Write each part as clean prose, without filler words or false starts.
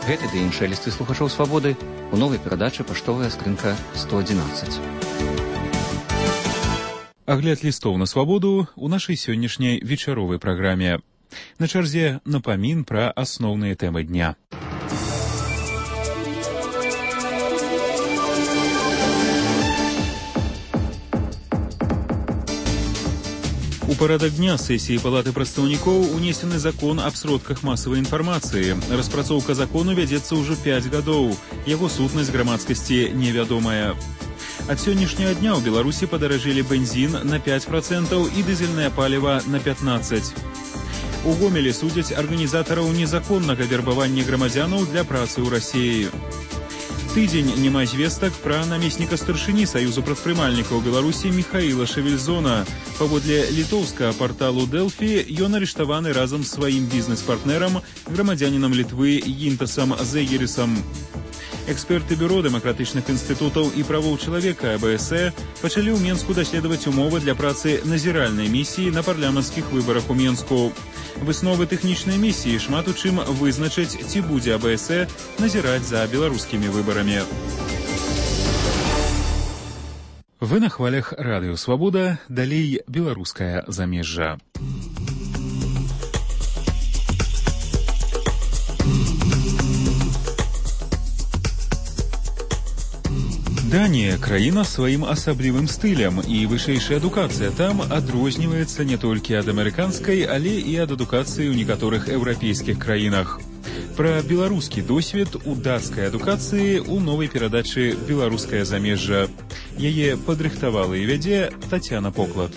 Гэты ды іншыя лісты слухачоў свабоды у новай перадачы паштовая скрынка 111. Агляд лістоў на свабоду у нашай сённяшняй вечаровай праграме. На чарзе напамін пра асноўныя тэмы дня. У парадак дня сесіі Палаты прадстаўнікоў унесены закон аб сродках масавай інфармацыі. Распрацоўка закону вядзецца ўжо 5 гадоў. Яго сутнасць грамадскасці невядомая. Ад сённяшняга дня ў Беларусі падаражэлі бензін на 5% і дызельнае паліва на 15%. У Гомелі судзяць арганізатараў незаконнага вербавання грамадзянаў для працы ў Расіі. Тыдзень няма звестак пра намесніка старшыні Саюзу прадпрымальнікаў Беларусі Міхаіла Шавельзона. Паводле літоўскага парталу Дэлфі, ён арыштаваны разам з сваім бізнес-партнерам, грамадзянінам Літвы Гінтасам Зэгерісам. Эксперты бюро дэмакратычных інстытутаў і правоў чалавека АБС пачалі ў Менску даследаваць умовы для працы назіральнай місіі на парламенцкіх выбарах у Менску. Высновы тэхнічнай місіі шмат у чым вызначаць, ці будзе АБС назіраць за беларускімі выбарамі. Вы на хвалях радыё Свабода, далей беларускае замежжа. Данія – краіна сваім асаблівым стылем, і вышэйшая адукацыя там адрозніваецца не толькі ад амерыканскай, але і ад адукацыі ў некаторых еўрапейскіх краінах. Пра беларускі досвед у дацкай адукацыі ў новай перадачы «Беларускае замежжа». Яе падрыхтавала і вядзе Тацяна Поклад.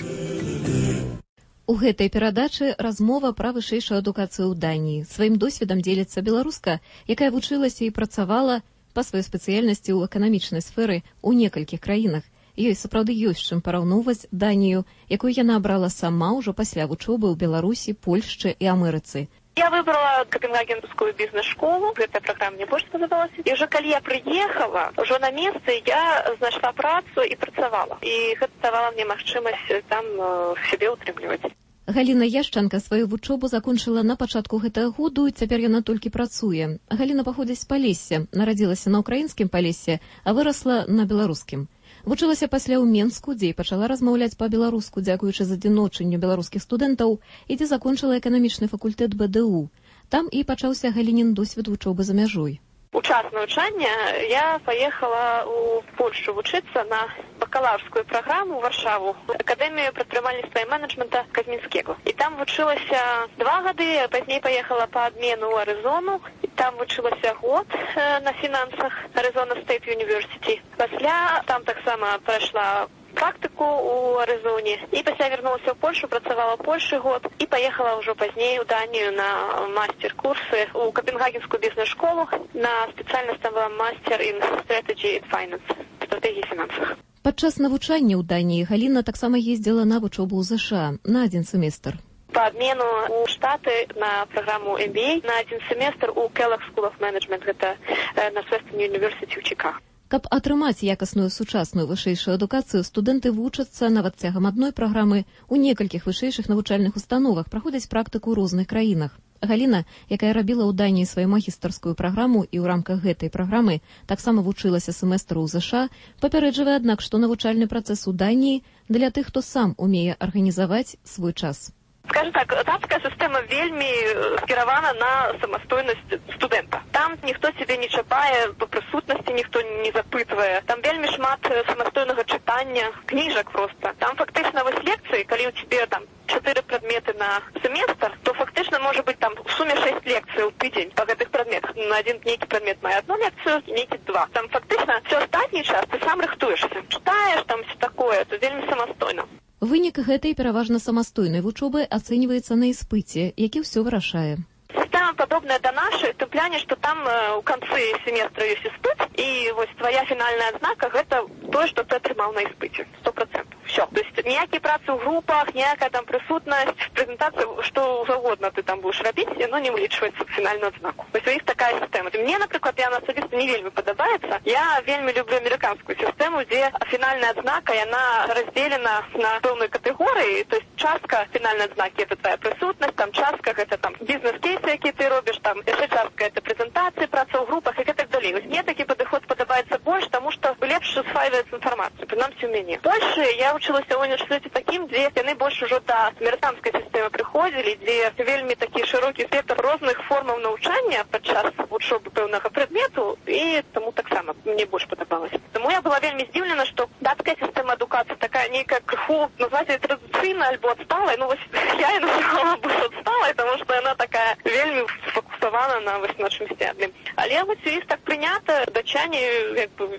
У гэтай перадачы размова пра вышэйшую адукацыю ў Даніі. Сваім досведам дзеліцца беларуска, якая вучылася і працавала па сваёй спецыяльнасці ў эканамічнай сферы ў некалькіх краінах. Ёй сапраўды ёсць чым параўноўваць Данію, якую яна абрала сама ўжо пасля вучобы ў Беларусі, Польшчы і Амерыцы. Я выбрала Копенгагенскую бизнес-школу, эта программа мне больше сподобалась. И уже когда я приехала, уже на место я знайшла працу и працавала. И это давало мне магчымасць там себе утрымліваць. Галіна Яшчанка сваю вучобу закончыла на пачатку гэтага году, і цяпер яна толькі працуе. Галіна паходзіць з Палесся, нарадзілася на ўкраінскім Палесе, а вырасла на беларускім. Вучылася пасля ў Менску, дзе і пачала размаўляць па-беларуску, дзякуючы задзіночанню беларускіх студэнтаў, і дзе закончыла эканамічны факультэт БДУ. Там і пачаўся Галінін досвед вучобы за мяжой. У час навучання я поехала у Польшу вучыцца на бакалаўрскую праграму ў Варшаву, Акадэмію прадпрымальніцтва і менеджмента Казмінскего. І там вучылася 2 гады, а пазней поехала па адмену ў Арызону. І там вучылася год на фінансах Arizona State University. Пасля там таксама прайшла практыку ў Арызоне. І пасля вярнулася ў Польшу, працавала ў Польшы год і паехала ўжо пазней у Данію на мастер-курсы ў Копенгагенскую бізнес-школу. На спецыяльнасць там была мастер in strategy and finance, стратэгіі фінансах. Падчас навучання ў Даніі Галіна таксама ездзіла на вучобу ў ЗША на 1 семестр. По обмену у Штаты на программу MBA на 1 семестр у Kellogg School of Management, гэта Northwestern University ў Чикаго. Каб атрымаць якасную сучасную вышэйшую адукацыю, студэнты вучацца нават цягам адной праграмы ў некалькіх вышэйшых навучальных установах, праходзяць практыку ў розных краінах. Галіна, якая рабіла ў Даніі сваю магістарскую праграму і ў рамках гэтай праграмы таксама вучылася семестру ў ЗША, папярэджвае, аднак, што навучальны працэс у Даніі для тых, хто сам умее арганізаваць свой час. Скажем так, датская сістэма вельмі скіравана на самастойнасць студэнта. Там ніхто цябе не чапае, па прысутнасці ніхто не запытвае. Там вельмі шмат самастойнага чытання, кніжак проста. Там фактычна вось лекцыі, калі ў цябе там 4 прадметы на семестр, то фактычна можа быць там в суме 6 лекцый ў тыдзень па гэтых прадметах. На адзін нейкі прадмет мае 1 лекцыю, нейкі 2. Там фактычна все астатні час ты сам рыхтуешся. Чытаеш там все такое, то вельмі самастойна. Вынік гэтай пераважна самастойнай вучобы ацэньваецца на іспыце, які ўсё вырашае. Сістэма падобная да нашай, в том плане, што там у канцы семестра ёсць іспыт, і вось твоя фінальная адзнака гэта тое, што ты атрымаў на іспыце. 100%. Все. То есть ніякія працы ў групах, ніякая там прысутнасць, прэзентацыя, што заўгодна ты там будеш рабіць, яно не вылічваецца в фінальную адзнаку. Вось у іх такая сістэма. Мне, напрыклад, яна асабіста не вельмі падабаецца. Я вельмі люблю амерыканскую сістэму, дзе фінальная адзнака, яна раздзелена на пэўныя катэгорыі, то есть частка фінальнай адзнакі это твоя прысутнасць, там частка гэта там бізнес-кейсы, які ты робіш, там яшчэ частка это прэзентацыя, презентацыі, праца ў групах і так далей. Мне такі падыход падабаецца больш, таму што лепш усваиваецца інфармацыя, прынамсі ў мяне. Дальше я вучылася ў універсітэце такім, дзе яны больш ужо да амерыканскай сістэмы прыходзілі, дзе вельмі такі шырокі спектр розных формаў навучання падчас вучобы пэўнага прадмету, і таму таксама мне больш падабалася. Таму я была вельмі здзіўлена, што дацкая сістэма адукацыі такая нейкая крыху, назваць яе традыцыйна альбо адсталай, ну вось я і называла бы адсталай, таму што яна такая вельмі сфокусавана на нашым сцяблі. Але вось і так прынята, датчане, як бы,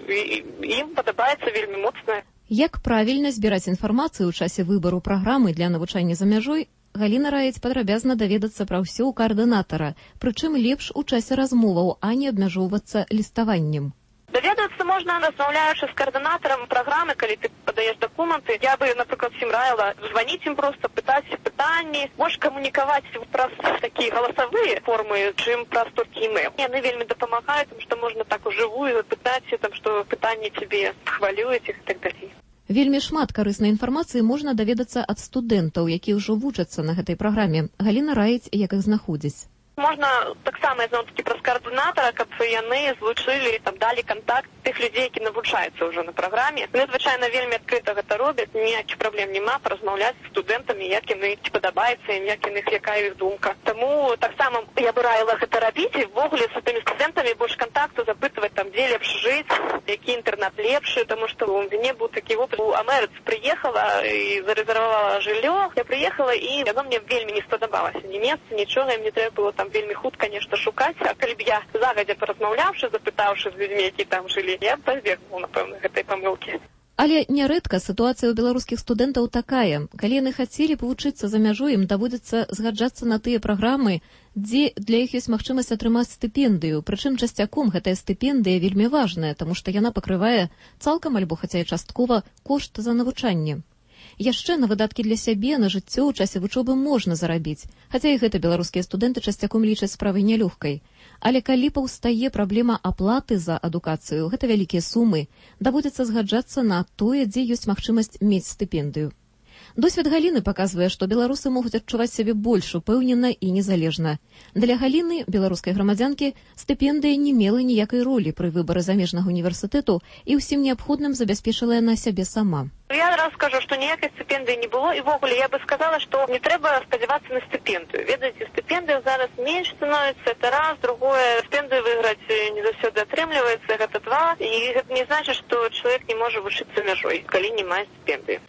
ім падабаецца вельмі моцна. Як правільна збіраць інфармацыю ў часе выбару праграмы для навучання за мяжой, Галіна раіць падрабязна даведацца пра ўсё ў каардынатара, прычым лепш у часе размоваў, а не абмяжоўвацца ліставаннем. Даведацца можна, размаўляючы з каардынатарам праграмы, калі ты падаеш дакументы. Я бы, напрыклад, всім раіла званіць ім проста, пытаць пытанні, больш камунікаваць праз такія галасавыя формы, чым праз толькі імейл. Яны вельмі дапамагаюць, тому што можна так ужывую запытаць, там, што пытанні цябе хвалююць і так далей. Вельмі шмат карыснай інфармацыі можна даведацца ад студэнтаў, якія ўжо вучацца на гэтай праграме. Галіна раіць, як іх знаходзіць. Можна таксама, зноў-такі, праз каардынатара, каб яны злучылі, там, далі кантакт тых людзей, які навучаюцца ўжо на праграме. Яны, звычайна, вельмі адкрыта гэта робяць, ніякіх праблем няма паразмаўляць з студэнтамі, як яны падабаецца ім, як яны, якая іх думка. Таму таксама я бы раіла гэта рабіць, і ввогуле з тымі студэнтамі больш кантакту запытваць, там, дзе лепш жыць, які інтэрнат лепшы, таму што ў мяне быў такі опыт. У Амерыцы прыехала і зарэзервавала жыллё. Я прыехала, і яно мне вельмі не спадабалася. Ні месца, нічога, мне трэба было там вельмі хутка нешта шукаць, а калі б я загадзя паразмаўляўшы, запытаўшы з людзьмі, які там жылі, я б пазбегнула, напэўна, гэтай памылкі. Але нярэдка сітуацыя ў беларускіх студэнтаў такая. Калі яны хацелі б вучыцца за мяжой, ім даводзіцца згаджацца на тыя праграмы, дзе для іх ёсць магчымасць атрымаць стыпендыю. Прычым часцяком гэтая стыпендыя вельмі важная, таму што яна пакрывае цалкам альбо хаця і часткова кошт за навучанне. Яшчэ на выдаткі для сябе, на жыццё ў часе вучобы можна зарабіць, хаця і гэта беларускія студэнты часцяком лічаць справай нялёгкай. Але калі паўстае праблема аплаты за адукацыю, гэта вялікія сумы, даводзіцца згаджацца на тое, дзе ёсць магчымасць мець стыпендыю. Досвед Галіны паказвае, што беларусы могуць адчуваць сябе больш упэўнена і незалежна. Для Галіны, беларускай грамадзянкі, стыпендыя не мела ніякай ролі пры выбары замежнага універсітэту і ўсім неабходным забяспечыла яна сябе сама. Я раз скажу, што ніякай стыпендыі не было, і ввогуле я бы сказала, што не трэба спадзявацца на стыпендыю. Ведаеце, стыпендыя зараз менш становіцца, это раз, другое, стыпендыю выйграць не заўсёды атрымліваецца, гэта два, і гэта не значыць, што чалавек не можа вучыцца мяжой, калі не мае стыпендыі.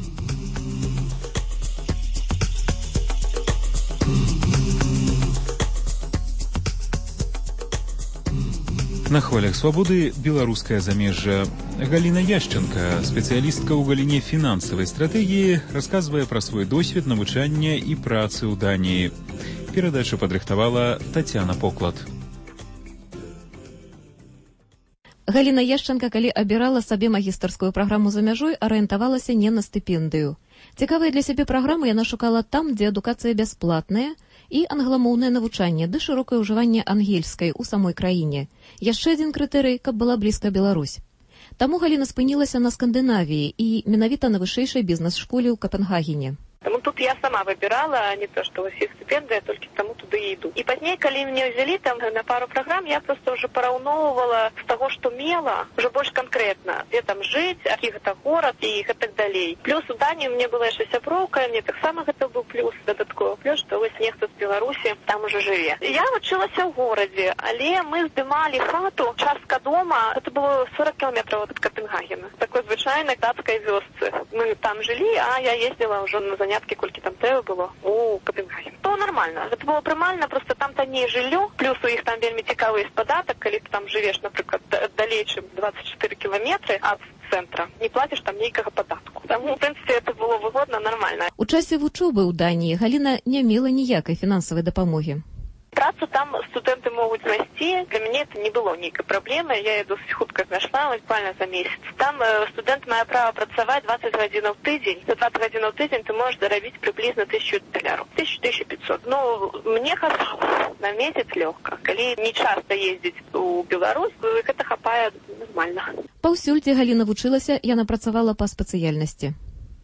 На хвалях свабоды беларускае замежжа. Галіна Яшченка, спецыялістка ў галіне фінансавай стратэгіі, расказвае пра свой досвед навучання і працы ў Даніі. Перадачу падрыхтавала Тацяна Поклад. Галіна Яшченка, калі абірала сабе магістарскую праграму за мяжой, арыентавалася не на стыпендыю. Цікавая для сябе праграмы яна шукала там, дзе адукацыя бясплатная, і англамоўнае навучанне, ды шырокае ўжыванне ангельскай у самой краіне. Яшчэ адзін крытэрый, каб была блізка Беларусь. Таму Галіна спынілася на Скандынавіі і менавіта на вышэйшай бізнес-школе ў Капенгагене. Таму тут я сама выбірала, не то, што ўсе стыпендыя, толькі таму туды і іду. І пазней, калі мне ўзялі там на пару праграм, я проста ўжо параўноўвала з таго, што мела, ўжо больш канкрэтна, дзе там жыць, які гэта горад і гэтак далей. Плюс у Даніі мне была яшчэ сяброўка, мне таксама гэта быў плюс дадатковы, плюс, што вось нехта з Беларусі там ужо жыве. Я вучылася ў горадзе, але мы здымалі хату, частка дома, гэта было 40 кілометраў ад Капенгагена, такой звычайнай дацкай вёсцы. Мы там жылі, а я ездзіла ўжо на заняткі, колькі там трэба было у Капенгаген. То нормально. Гэта было прымальна, просто там танней жыллё, плюс у іх там вельмі цікавы падатак, калі ты там жывеш, напрыклад, далей, чым 24 кіламетры ад цэнтра, не плаціш там нейкага падатку. Таму, в прынцыпе, это было выгодна, нормально. У часе вучобы ў Даніі Галіна не мела ніякай фінансавай дапамогі. Працу там студэнты могуць знайсці. Для мяне это не было нейкай праблемы. Я яе досыць хутка знайшла, буквально за месяц. Там студэнт мае права працаваць 20 гадзінаў у тыдзень. За 20 гадзінаў у тыдзень ты можаш зарабіць прыблізна $1000. 1000-1500. Ну, мне хапала на месяц лёгка. Калі не часта ездзіць у Беларусь, гэта хапае нормально. Паўсюль, дзе Галіна вучылася, яна працавала па спецыяльнасці.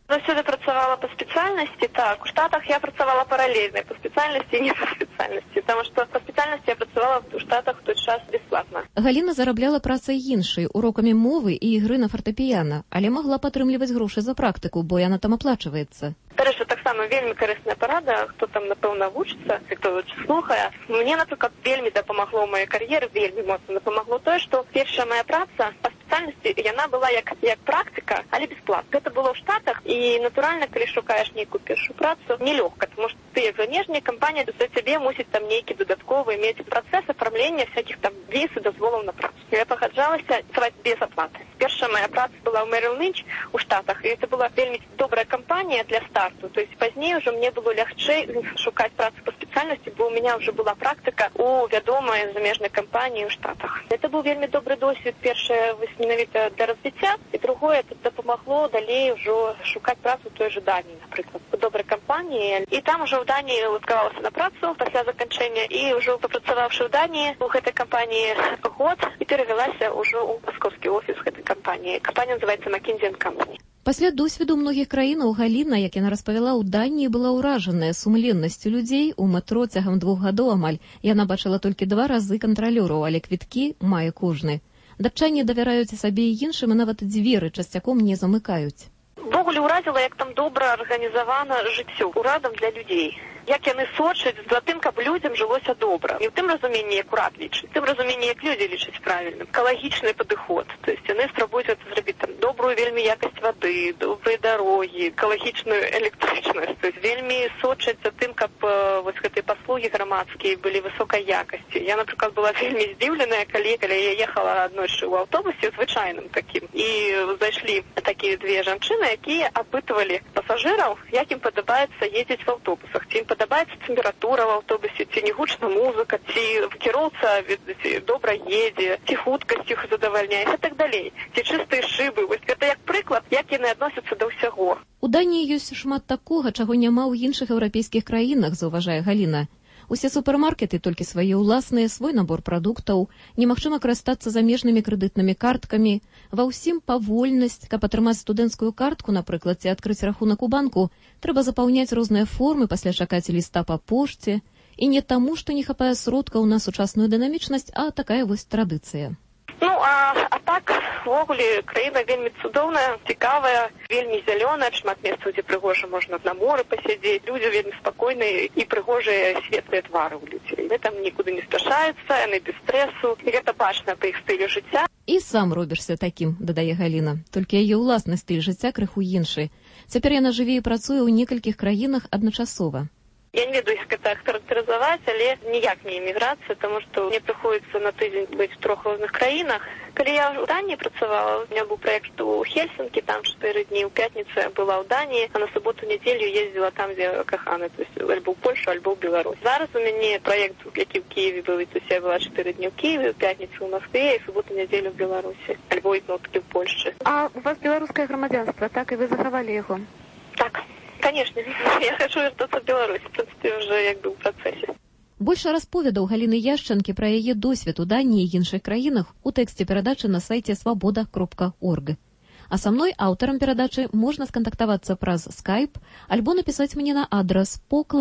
Заўсёды працавала па спецыяльнасці, так. У Штатах я працавала паралельна па спецыяльнасці і не па спецыяльнасці, таму што па спецыяльнасці я працавала ў Штатах у той час бясплатна. Галіна зарабляла працай іншай, урокамі мовы і ігры на фартэпіяна, але магла падтрымліваць грошы за практыку, бо яна там аплачваецца. Дарэчы, таксама вельмі карысная парада, хто там, напэўна, вучыцца, хто слухае. Мне, напрыклад, вельмі дапамагло ў маёй кар'еры, вельмі моцна дапамагло тое, што першая мая праца па спецыяльнасці, яна была як практыка, але бесплатна. Гэта было ў Штатах, і, натуральна, калі шукаеш нейкую першую працу, нелёгка, тому што ты, як замежняя кампанія, за цябе мусіць там нейкі дадатковы мець працэс афармлення всякіх там віз і дазволаў на працу. Я пагаджалася працаваць без аплаты. Першая моя праца была ў Merrill Lynch у Штатах, і це была вельмі добрая кампанія для старту. То есть пазней уже мне было лягчэй шукаць працу па спецыяльнасці, бо у меня уже была практыка у вядомай замежнай кампаніі ў Штатах. Это быў вельмі добры досвед, першае менавіта для развіцця, і другое это дапамагло далей ужо шукаць працу ў той же Даніі, напрыклад, у добрай кампаніі. І там уже ў Даніі выскавалася на працу пасля заканчэння, і ўжо папрацаваўшы ў Даніі у гэтай кампаніі год, і перавялася ўжо ў маскоўскі офіс гэтай кампаніі. Кампанія называецца McKinsey & Company. Пасля досведу многіх краінаў Галіна, як яна распавяла, ў Даніі была ўражаная сумленнасцю людзей. У метро цягам 2 гадоў амаль яна бачыла толькі 2 разы кантралёраў, але квіткі мае кожны. Датчане давяраюць сабе і іншым, і нават дзверы часцяком не замыкаюць. Увогуле ўразіла, як там добра арганізавана жыццё урадам для людзей. Як яны сочаць за тым, каб людзям жылося добра. Не ў тым разуменні, як урад лічыць, тым разуменні, як людзі лічаць правільным. Экалагічны падыход. То есть яны спрабуюць это зрабіць там добрую вельмі якасць вады, добрыя дарогі, экалагічную электрычнасць. То есть вельмі сочаць за тым, каб вось гэтыя паслугі грамадскія былі высокай якасці. Я, напрыклад, была вельмі здзіўленая, калі я ехала аднойчы ў аўтобусе звычайным такім. І зайшлі такія 2 жанчыны, якія апытвалі пасажыраў, як ім падабаецца ездзіць в аўтобусах. Ці ім падабаецца тэмпература в аўтобусе, ці не гучна музыка, ці кіроўца добра едзе, ці хуткасць іх задавальняе і так далей. Ці чыстыя шыбы. Вось гэта як прыклад, як яны адносяцца да ўсяго. У Даніі ёсць шмат такога, чаго няма ў іншых еўрапейскіх краінах, заўважае Галіна. Усе супермаркеты толькі свае ўласныя, свой набор прадуктаў, немагчыма карыстацца замежнымі крэдытнымі карткамі. Ва ўсім павольнасць, каб атрымаць студэнцкую картку, напрыклад, ці адкрыць рахунак у банку, трэба запаўняць розныя формы, пасля чакаць ліста па пошце. І не таму, што не хапае сродкаў на сучасную дынамічнасць, а такая вось традыцыя. Ну, а так, увогуле, краіна вельмі цудоўная, цікавая, вельмі зялёная, шмат месцаў, дзе прыгожа можна на моры пасядзець, людзі вельмі спакойныя і прыгожыя светлыя твары ў людзей. Яны там нікуды не спяшаюцца, яны без стрэсу, і гэта бачна па іх стылю жыцця. І сам робішся такім, дадае Галіна, толькі яе ўласны стыль жыцця крыху іншы. Цяпер яна жыве і працуе ў некалькіх краінах адначасова. Я не ведаю, як гэта характарызаваць, але ніяк не эміграцыя, таму што мне прыходзіцца на тыдзень быць у 3 розных краінах. Калі я ў Даніі працавала, у меня быў праект у Хельсінкі, там 4 дні, у пятніцу я была ў Даніі, а на суботу-нядзелю ездзіла там, дзе кахана, то есть альбо ў Польшу, альбо ў Беларусь. Зараз у мяне праект, які ў Киеве быў, то есть я была 4 дні ў Киеве, у пятніцу ў Москве і суботу-нядзелю ў Беларусі, альбо ізноў-такі ў Польшчы. А у вас беларускае грамадзянства, так, і вы захавалі яго? Так. Конечно, я хочу вертаться в Беларусь, в принципе, уже як бы ў працэсе. Больш расповедаў Галіны Яшчанкі пра яе досвед у Даніі і іншых краінах у тэксце перадачы на сайце свабода.орг. А са мной, аўтарам перадачы, можна скантактавацца праз Skype альбо напісаць мне на адрас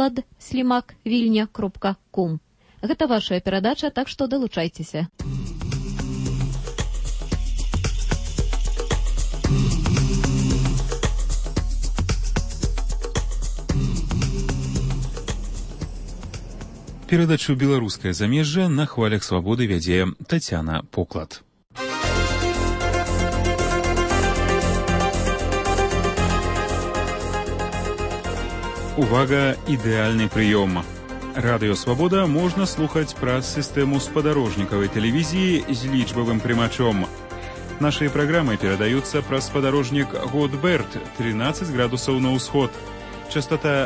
poklad@vilnia.com. Гэта вашая перадача, так што далучайцеся. Перадачу «Беларускае замежжа» на хвалях свабоды вядзе Тацяна Поклад. Увага, ідэальны прыём. Радыё «Свабода» можна слухаць праз сістэму спадарожнікавай тэлевізіі з лічбавым прымачом. Нашыя праграмы перадаюцца праз спадарожнік Годберт, 13 градусаў на ўсход. Частота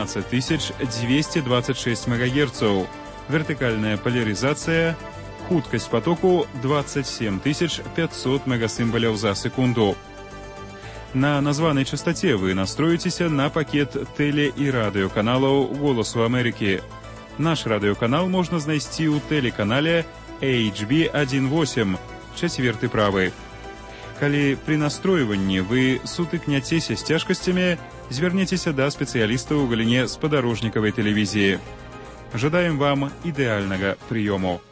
12226 МГц, вертыкальная поляризация, хуткость потоку 27500 мегасимволяў за секунду. На названай частоте вы настроитеся на пакет теле- і радыёканалаў «Голосу Америки». Наш радыёканал можна знайсці ў тэлеканале HB18, 4 правы. Калі при настройванні вы сутыкняцеся з цяжкасцямі, звярніцеся да спецыялістаў у галіне спадарожнікавай тэлевізіі. Жадаем вам ідэальнага прыёму.